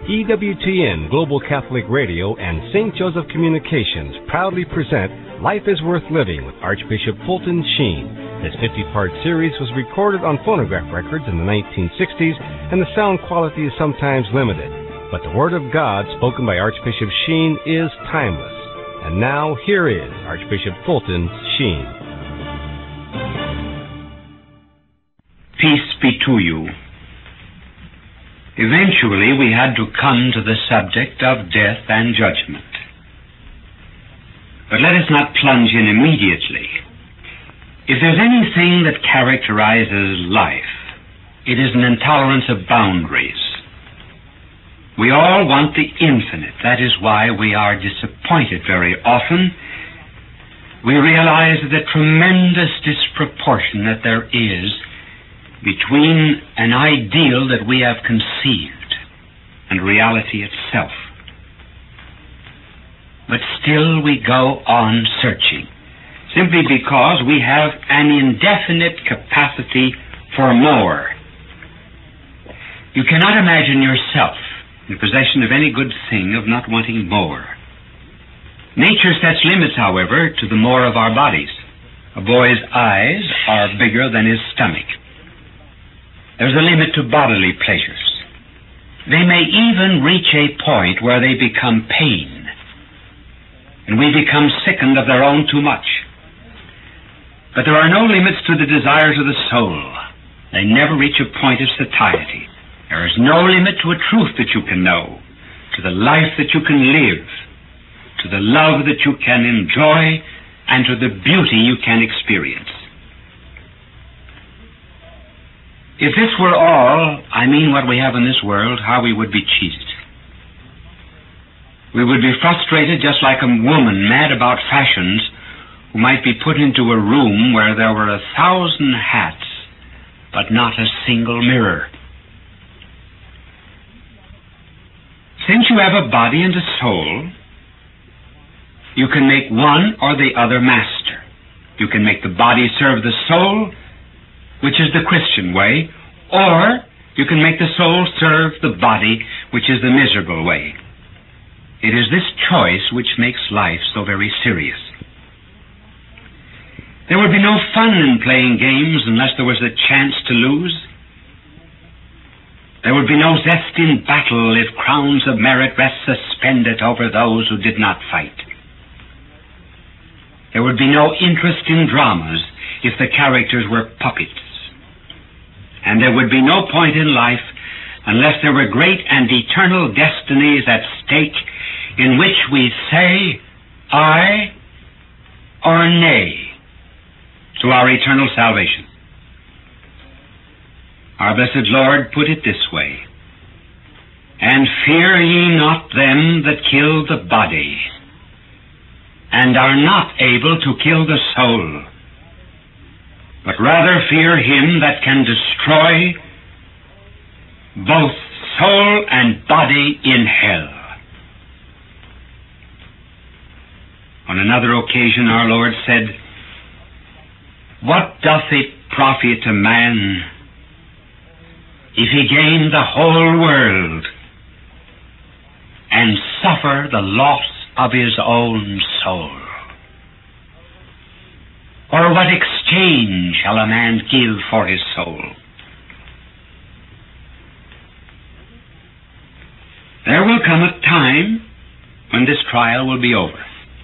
EWTN Global Catholic Radio and St. Joseph Communications proudly present Life is Worth Living with Archbishop Fulton Sheen. This 50-part series was recorded on phonograph records in the 1960s, and the sound quality is sometimes limited. But the Word of God spoken by Archbishop Sheen is timeless. And now, here is Archbishop Fulton Sheen. Peace be to you. Eventually, we had to come to the subject of death and judgment. But let us not plunge in immediately. If there's anything that characterizes life, it is an intolerance of boundaries. We all want the infinite. That is why we are disappointed very often. We realize the tremendous disproportion that there is between an ideal that we have conceived and reality itself. But still we go on searching, simply because we have an indefinite capacity for more. You cannot imagine yourself in possession of any good thing of not wanting more. Nature sets limits, however, to the more of our bodies. A boy's eyes are bigger than his stomach. There's a limit to bodily pleasures. They may even reach a point where they become pain, and we become sickened of their own too much. But there are no limits to the desires of the soul. They never reach a point of satiety. There is no limit to a truth that you can know, to the life that you can live, to the love that you can enjoy, and to the beauty you can experience. If this were all, I mean what we have in this world, how we would be cheated. We would be frustrated just like a woman mad about fashions who might be put into a room where there were 1,000 hats, but not a single mirror. Since you have a body and a soul, you can make one or the other master. You can make the body serve the soul, which is the Christian way, or you can make the soul serve the body, which is the miserable way. It is this choice which makes life so very serious. There would be no fun in playing games unless there was a chance to lose. There would be no zest in battle if crowns of merit rest suspended over those who did not fight. There would be no interest in dramas if the characters were puppets. And there would be no point in life unless there were great and eternal destinies at stake in which we say aye or nay to our eternal salvation. Our blessed Lord put it this way: "And fear ye not them that kill the body, and are not able to kill the soul, but rather fear him that can destroy both soul and body in hell." On another occasion our Lord said, "What doth it profit a man if he gain the whole world and suffer the loss of his own soul? Or what exchange shall a man give for his soul?" There will come a time when this trial will be over.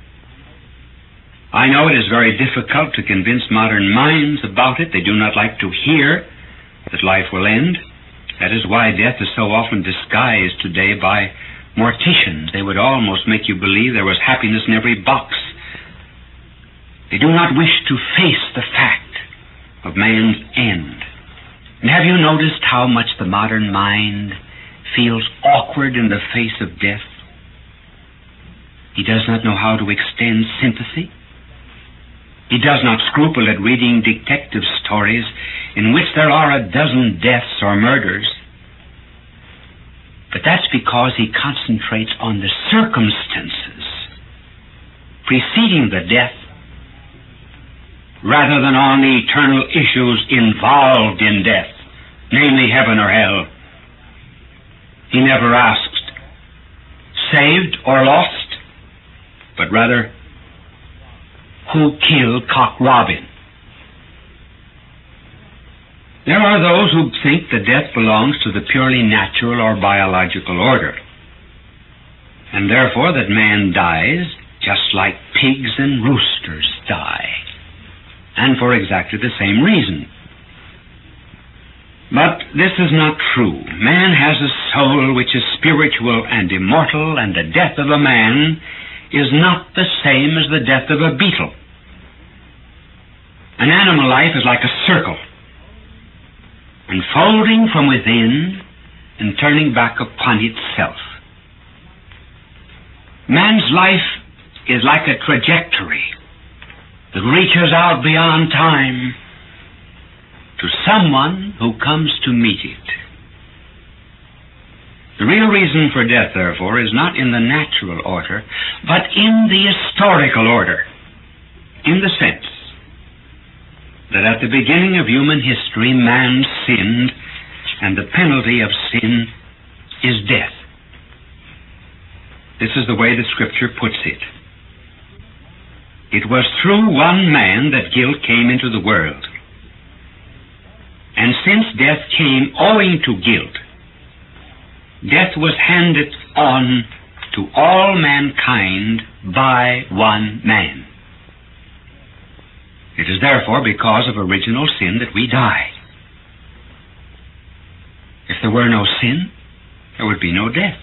I know it is very difficult to convince modern minds about it. They do not like to hear that life will end. That is why death is so often disguised today by morticians. They would almost make you believe there was happiness in every box. They do not wish to face the fact of man's end. And have you noticed how much the modern mind feels awkward in the face of death? He does not know how to extend sympathy. He does not scruple at reading detective stories in which there are a dozen deaths or murders. But that's because he concentrates on the circumstances preceding the death rather than on the eternal issues involved in death, namely heaven or hell. He never asked, saved or lost, but rather, who killed Cock Robin? There are those who think that death belongs to the purely natural or biological order, and therefore that man dies just like pigs and roosters die, and for exactly the same reason. But this is not true. Man has a soul which is spiritual and immortal, and the death of a man is not the same as the death of a beetle. An animal life is like a circle, unfolding from within and turning back upon itself. Man's life is like a trajectory that reaches out beyond time to someone who comes to meet it. The real reason for death, therefore, is not in the natural order, but in the historical order, in the sense that at the beginning of human history, man sinned, and the penalty of sin is death. This is the way the Scripture puts it. It was through one man that guilt came into the world. And since death came owing to guilt, death was handed on to all mankind by one man. It is therefore because of original sin that we die. If there were no sin, there would be no death.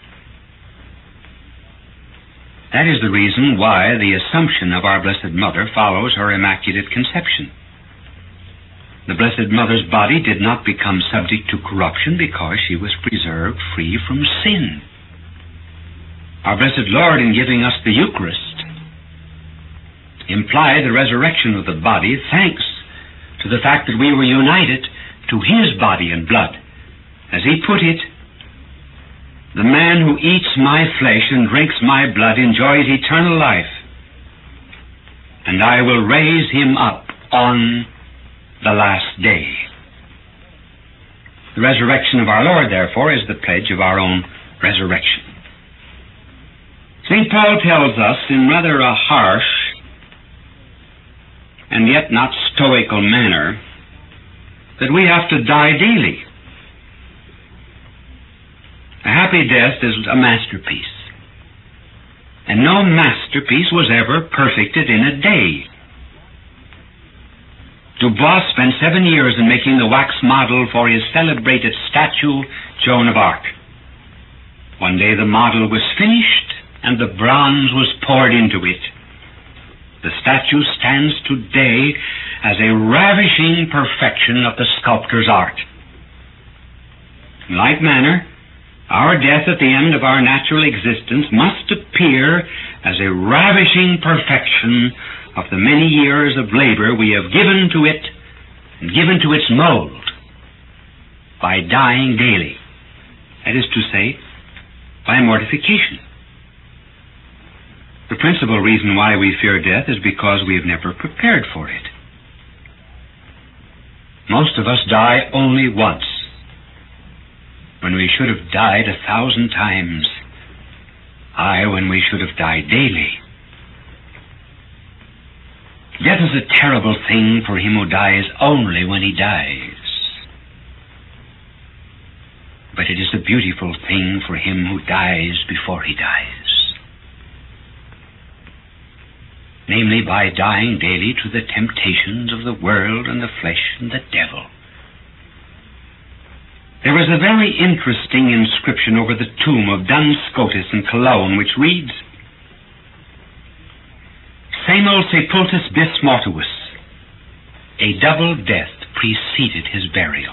That is the reason why the Assumption of our Blessed Mother follows her Immaculate Conception. The Blessed Mother's body did not become subject to corruption because she was preserved free from sin. Our Blessed Lord, in giving us the Eucharist, implied the resurrection of the body thanks to the fact that we were united to His body and blood. As He put it, the man who eats my flesh and drinks my blood enjoys eternal life, and I will raise him up on the last day. The resurrection of our Lord, therefore, is the pledge of our own resurrection. St. Paul tells us in rather a harsh and yet not stoical manner that we have to die daily. A happy death is a masterpiece, and no masterpiece was ever perfected in a day. Dubois spent 7 years in making the wax model for his celebrated statue, Joan of Arc. One day the model was finished and the bronze was poured into it. The statue stands today as a ravishing perfection of the sculptor's art. In like manner, our death at the end of our natural existence must appear as a ravishing perfection of the many years of labor we have given to it and given to its mold by dying daily. That is to say, by mortification. The principal reason why we fear death is because we have never prepared for it. Most of us die only once, when we should have died 1,000 times. Aye, when we should have died daily. Death is a terrible thing for him who dies only when he dies. But it is a beautiful thing for him who dies before he dies. Namely, by dying daily to the temptations of the world and the flesh and the devil. There is a very interesting inscription over the tomb of Duns Scotus in Cologne, which reads, Semel sepultus bis mortuus. A double death preceded his burial.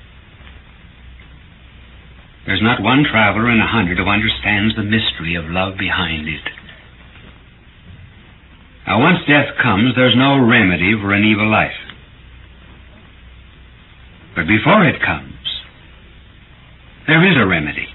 There's not one traveler in 100 who understands the mystery of love behind it. Now, once death comes, there's no remedy for an evil life. But before it comes, there is a remedy.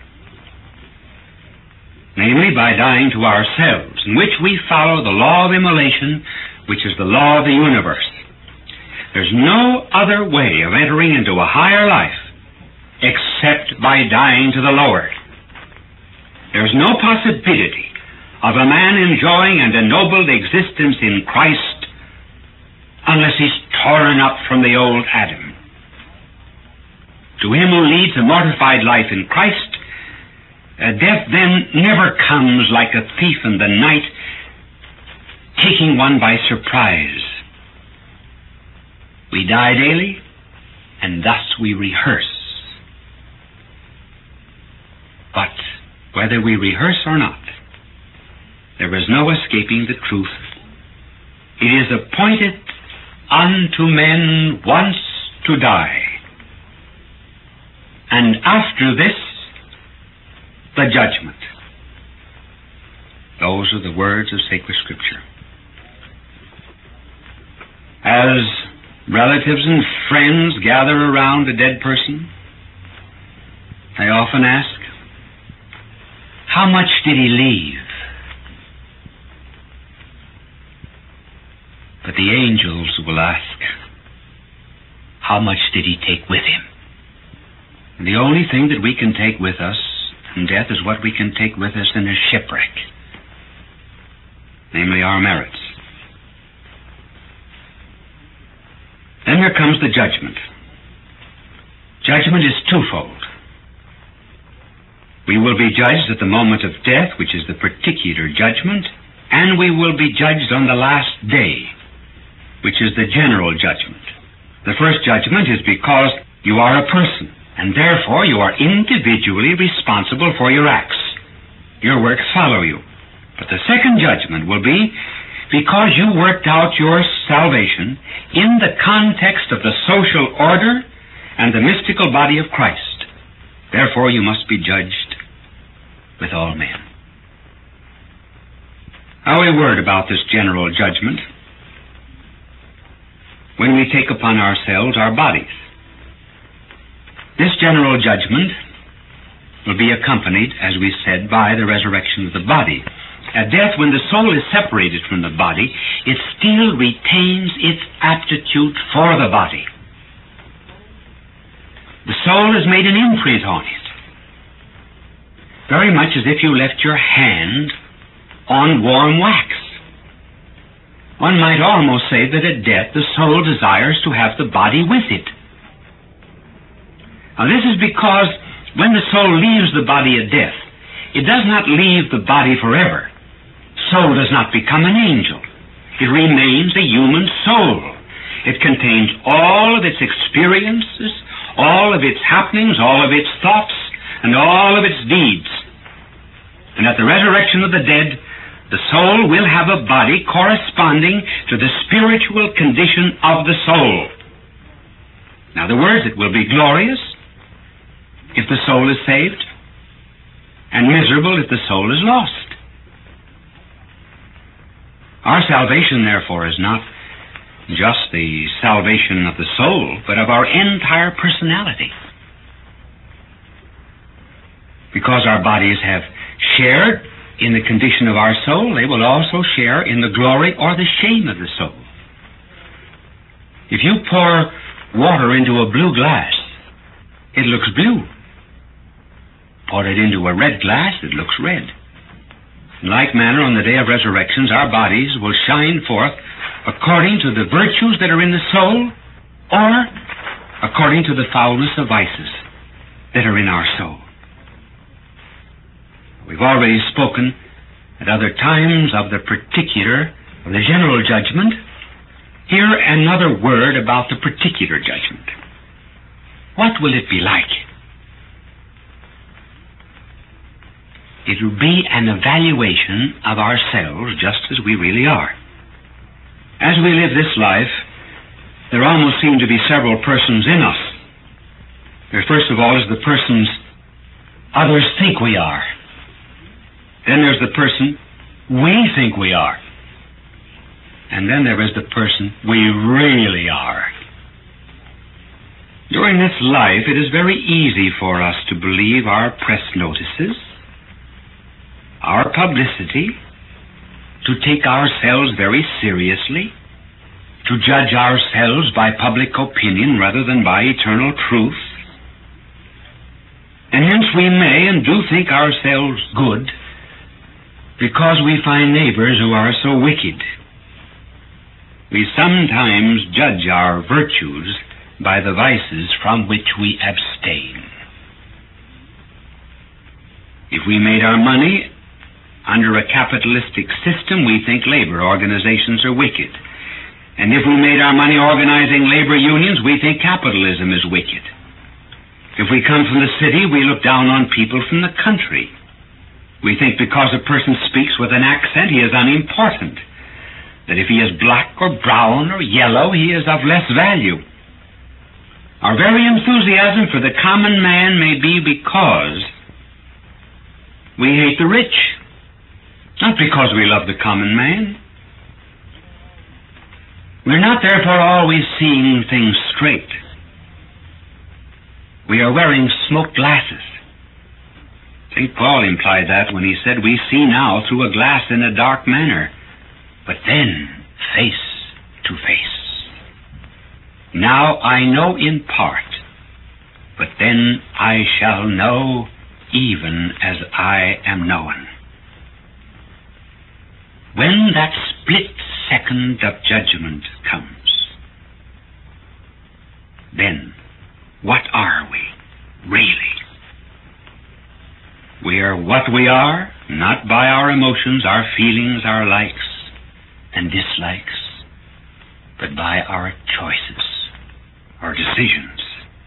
Namely, by dying to ourselves, in which we follow the law of immolation, which is the law of the universe. There's no other way of entering into a higher life except by dying to the lower. There's no possibility of a man enjoying an ennobled existence in Christ unless he's torn up from the old Adam. To him who leads a mortified life in Christ, death then never comes like a thief in the night, taking one by surprise. We die daily, and thus we rehearse. But whether we rehearse or not, there is no escaping the truth. It is appointed unto men once to die, and after this, the judgment. Those are the words of sacred Scripture. As relatives and friends gather around a dead person, they often ask, how much did he leave? But the angels will ask, how much did he take with him? And the only thing that we can take with us in death is what we can take with us in a shipwreck, namely our merits. Then there comes the judgment. Judgment is twofold. We will be judged at the moment of death, which is the particular judgment, and we will be judged on the last day, which is the general judgment. The first judgment is because you are a person, and therefore you are individually responsible for your acts. Your works follow you. But the second judgment will be because you worked out your salvation in the context of the social order and the mystical body of Christ. Therefore you must be judged with all men. Now a word about this general judgment. When we take upon ourselves our bodies, this general judgment will be accompanied, as we said, by the resurrection of the body. At death, when the soul is separated from the body, it still retains its aptitude for the body. The soul has made an imprint on it, very much as if you left your hand on warm wax. One might almost say that at death the soul desires to have the body with it. Now this is because when the soul leaves the body at death, it does not leave the body forever. Soul does not become an angel. It remains a human soul. It contains all of its experiences, all of its happenings, all of its thoughts, and all of its deeds. And at the resurrection of the dead, the soul will have a body corresponding to the spiritual condition of the soul. In other words, it will be glorious if the soul is saved, and miserable if the soul is lost. Our salvation, therefore, is not just the salvation of the soul, but of our entire personality. Because our bodies have shared in the condition of our soul, they will also share in the glory or the shame of the soul. If you pour water into a blue glass, it looks blue. Pour it into a red glass, it looks red. In like manner, on the day of resurrections, our bodies will shine forth according to the virtues that are in the soul, or according to the foulness of vices that are in our soul. We've already spoken at other times of the particular, of the general judgment. Here another word about the particular judgment. What will it be like? It will be an evaluation of ourselves just as we really are. As we live this life, there almost seem to be several persons in us. There, first of all, is the persons others think we are. Then there's the person we think we are. And then there is the person we really are. During this life, it is very easy for us to believe our press notices, our publicity, to take ourselves very seriously, to judge ourselves by public opinion rather than by eternal truth. And hence we may and do think ourselves good because we find neighbors who are so wicked. We sometimes judge our virtues by the vices from which we abstain. If we made our money under a capitalistic system, we think labor organizations are wicked. And if we made our money organizing labor unions, we think capitalism is wicked. If we come from the city, we look down on people from the country. We think because a person speaks with an accent, he is unimportant. That if he is black or brown or yellow, he is of less value. Our very enthusiasm for the common man may be because we hate the rich, not because we love the common man. We're not therefore always seeing things straight. We are wearing smoked glasses. St. Paul implied that when he said, "We see now through a glass in a dark manner, but then face to face. Now I know in part, but then I shall know even as I am known." When that split second of judgment comes, then what are we really? We are what we are, not by our emotions, our feelings, our likes and dislikes, but by our choices, our decisions.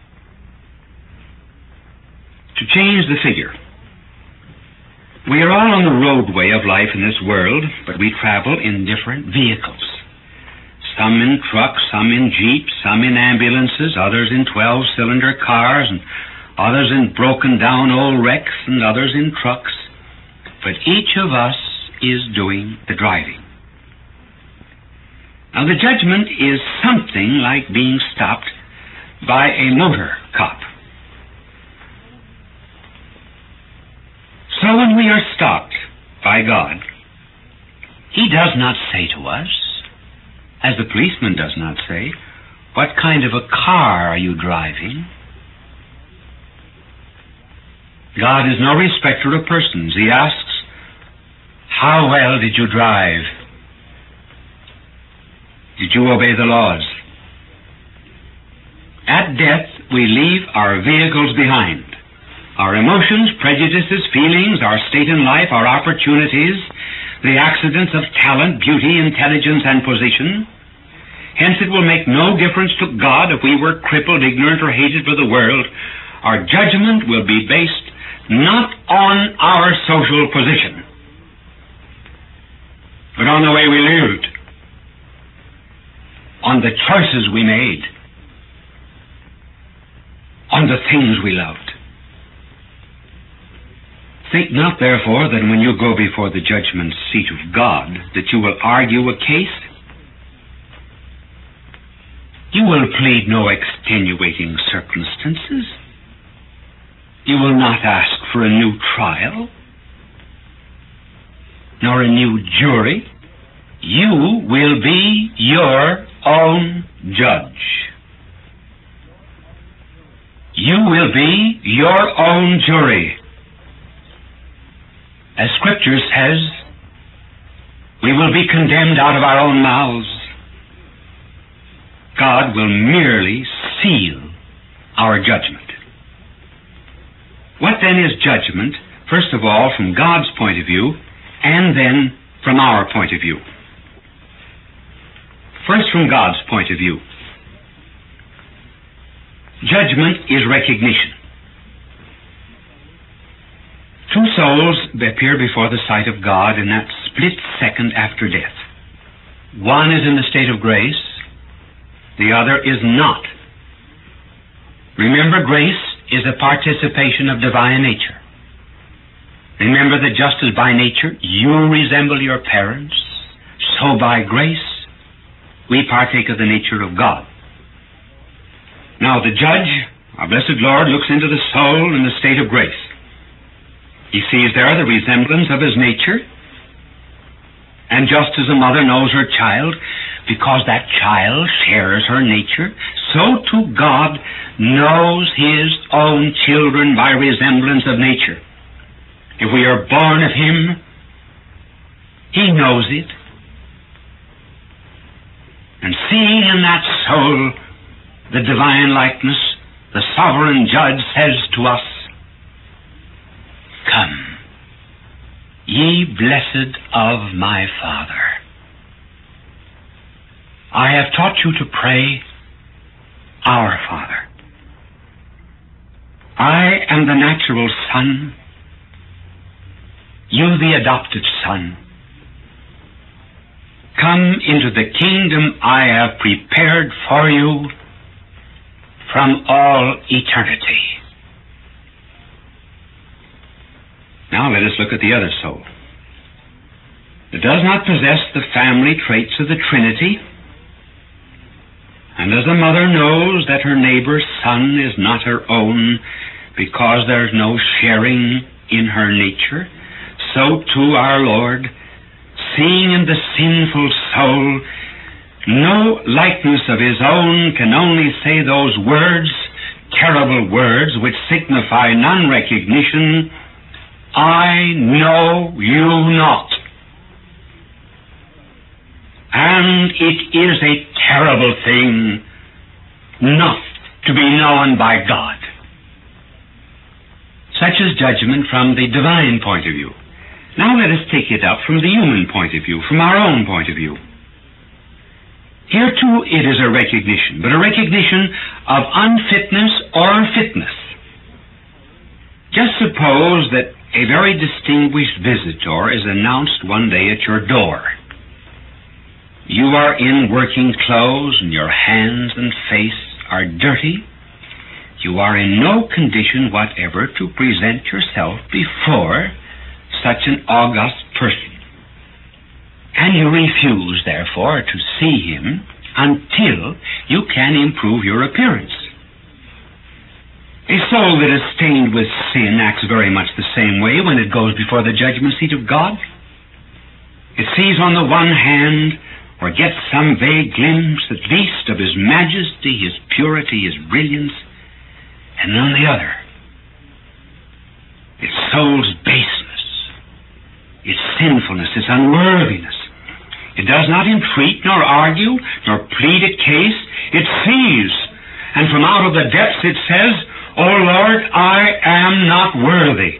To change the figure, we are all on the roadway of life in this world, but we travel in different vehicles. Some in trucks, some in jeeps, some in ambulances, others in 12-cylinder cars, and others in broken-down old wrecks, and others in trucks. But each of us is doing the driving. Now, the judgment is something like being stopped by a motor cop. So when we are stopped by God, He does not say to us, as the policeman does not say, "What kind of a car are you driving?" God is no respecter of persons. He asks, "How well did you drive? Did you obey the laws?" At death, we leave our vehicles behind. Our emotions, prejudices, feelings, our state in life, our opportunities, the accidents of talent, beauty, intelligence, and position. Hence it will make no difference to God if we were crippled, ignorant, or hated for the world. Our judgment will be based not on our social position, but on the way we lived, on the choices we made, on the things we loved. Think not, therefore, that when you go before the judgment seat of God, that you will argue a case. You will plead no extenuating circumstances. You will not ask for a new trial, nor a new jury. You will be your own judge. You will be your own jury. As Scripture says, we will be condemned out of our own mouths. God will merely seal our judgment. What then is judgment? First of all, from God's point of view, and then from our point of view. First, from God's point of view. Judgment is recognition. Two souls appear before the sight of God in that split second after death. One is in the state of grace, the other is not. Remember, grace is a participation of divine nature. Remember that just as by nature you resemble your parents, so by grace we partake of the nature of God. Now the judge, our blessed Lord, looks into the soul in the state of grace. He sees there the resemblance of his nature, and just as a mother knows her child, because that child shares her nature, so too God knows His own children by resemblance of nature. If we are born of Him, He knows it. And seeing in that soul the divine likeness, the sovereign judge says to us, "Come, ye blessed of my Father. I have taught you to pray, Our Father. I am the natural Son, you the adopted Son. Come into the kingdom I have prepared for you from all eternity." Now let us look at the other soul. It does not possess the family traits of the Trinity, and as a mother knows that her neighbor's son is not her own because there's no sharing in her nature, so too our Lord, seeing in the sinful soul no likeness of His own, can only say those words, terrible words, which signify non-recognition, "I know you not." And it is a terrible thing not to be known by God. Such is judgment from the divine point of view. Now let us take it up from the human point of view, from our own point of view. Here too it is a recognition, but a recognition of unfitness or fitness. Just suppose that a very distinguished visitor is announced one day at your door. You are in working clothes and your hands and face are dirty. You are in no condition whatever to present yourself before such an august person. And you refuse, therefore, to see him until you can improve your appearance. A soul that is stained with sin acts very much the same way when it goes before the judgment seat of God. It sees on the one hand, or gets some vague glimpse at least of His majesty, His purity, His brilliance, and on the other, its soul's baseness, its sinfulness, its unworthiness. It does not entreat, nor argue, nor plead a case. It sees, and from out of the depths it says, "O Lord, I am not worthy."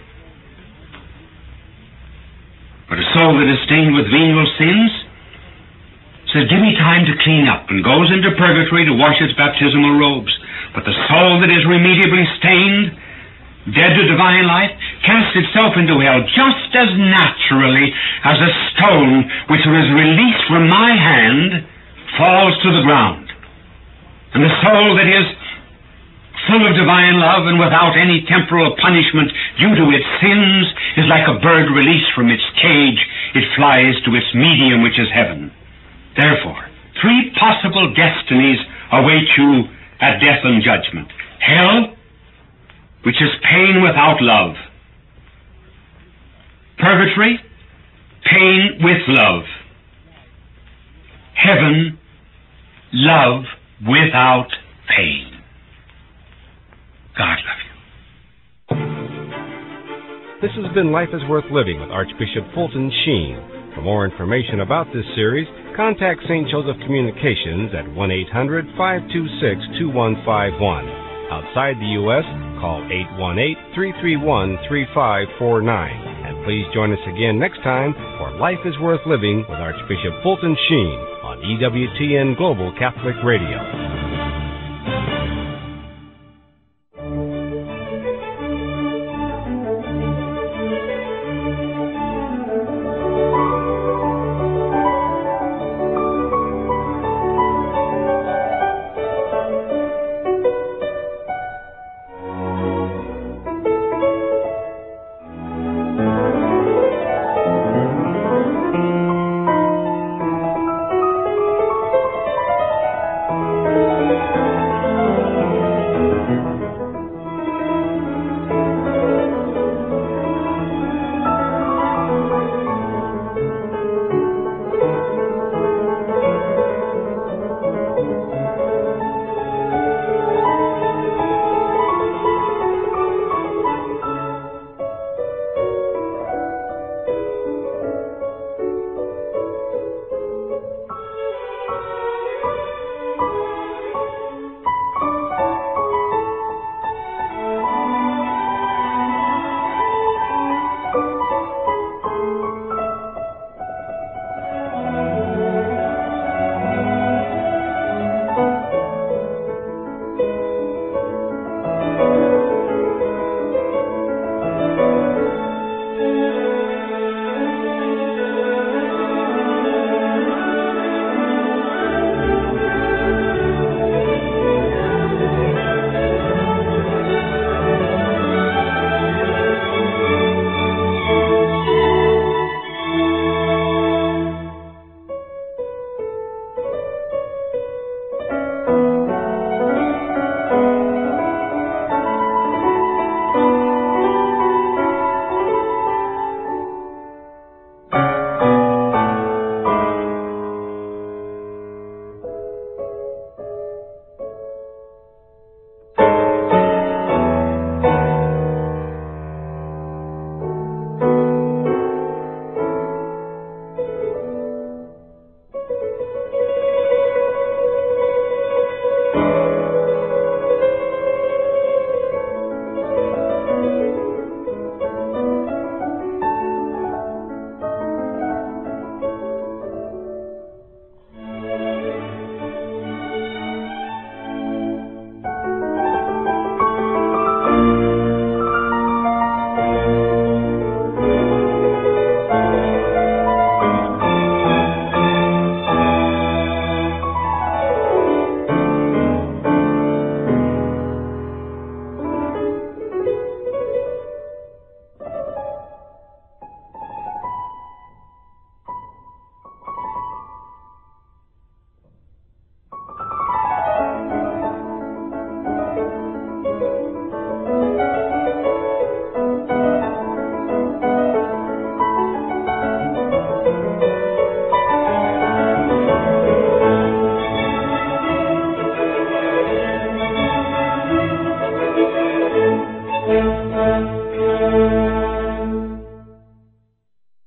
But a soul that is stained with venial sins says, "Give me time to clean up," and goes into purgatory to wash its baptismal robes. But the soul that is remediably stained, dead to divine life, casts itself into hell just as naturally as a stone which was released from my hand falls to the ground. And the soul that is full of divine love and without any temporal punishment due to its sins is like a bird released from its cage. It flies to its medium, which is heaven. Therefore, three possible destinies await you at death and judgment. Hell, which is pain without love. Purgatory, pain with love. Heaven, love without pain. God love you. This has been Life is Worth Living with Archbishop Fulton Sheen. For more information about this series, contact St. Joseph Communications at 1-800-526-2151. Outside the U.S., call 818-331-3549. And please join us again next time for Life is Worth Living with Archbishop Fulton Sheen on EWTN Global Catholic Radio.